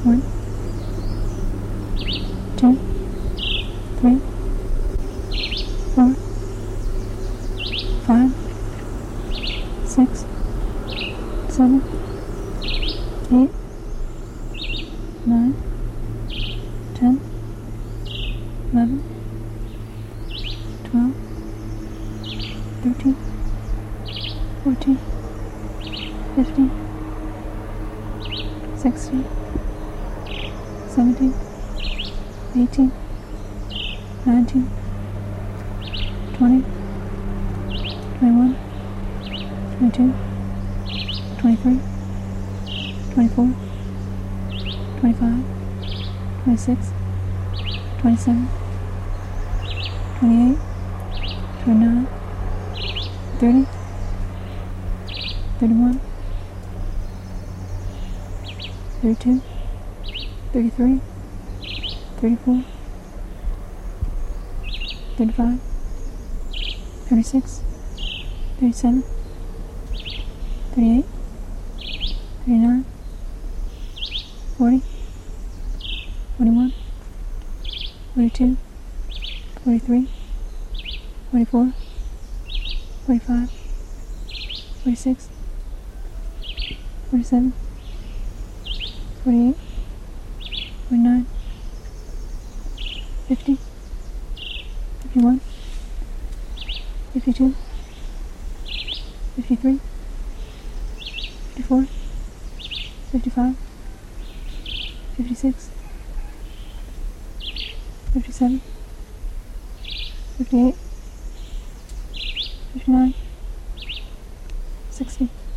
1, 2, 3, 4, 5, 6, 7, 8, 9, 10, 11, 12, 13, 14, 15, 16, 17, 18, 19, 20, 21, 22, 23, 24, 25, 26, 27, 28, 29, 30, 31, 32, 33, 34, 35, 36, 37, 38, 39, 40, 41, 42, 43, 44, 45, 46, 47, 48, 49, 50, 51, 52, 53, 54, 55, 56, 57, 58, 59,